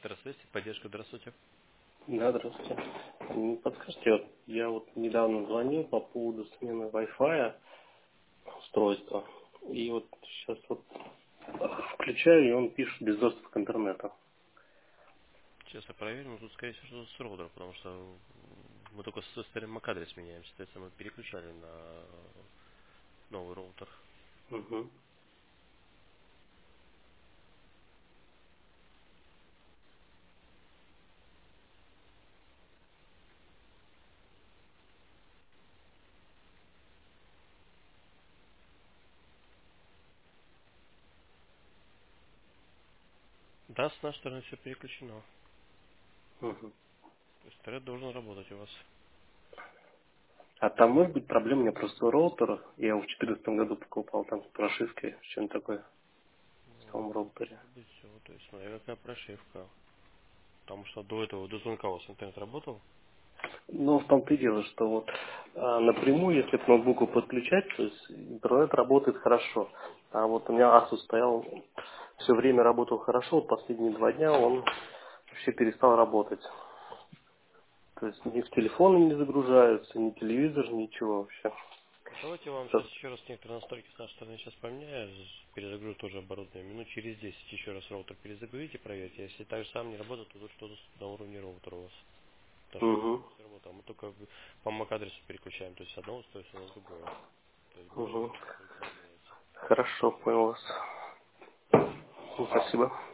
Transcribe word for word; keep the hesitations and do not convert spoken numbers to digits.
Здравствуйте, поддержка, здравствуйте. Да, здравствуйте. М, Подскажите, вот я вот недавно звонил по поводу смены Wi-Fi устройства. И вот сейчас вот включаю, и он пишет без доступа к интернету. Сейчас я проверю, но тут, скорее всего, что с роутера, потому что мы только со старым MAC-адрес меняем, соответственно, мы переключали на новый роутер. Угу. Да, с нашей стороны все переключено. Угу. То есть интернет должен работать у вас. А там может быть проблема, у меня просто роутер, я его в четырнадцатом году покупал там с прошивкой, что-нибудь такое в Ну, том роутере. может быть, все. То есть, смотря какая прошивка. Потому что до этого, до звонка у вас интернет работал. Но в том-то и дело, что вот а, напрямую, если к ноутбуку подключать, то есть интернет работает хорошо. А вот у меня Asus стоял, все время работал хорошо, вот последние два дня он вообще перестал работать. То есть ни в телефоны не загружаются, ни телевизор, ничего вообще. Давайте я вам сейчас Всё. еще раз некоторые настройки с нашей стороны сейчас поменяю, з- перезагружу тоже оборудование. Минут через десять еще раз роутер перезагрузите, проверьте. Если так же сам не работает, то тут что-то на уровне роутера у вас. Потому что Угу. все работало. Мы только по MAC-адресу переключаем, то есть с одного устройства на другое. То есть больше Угу. ничего абсолютно не меняется. Хорошо, понял вас. Хорошо. Ну, спасибо.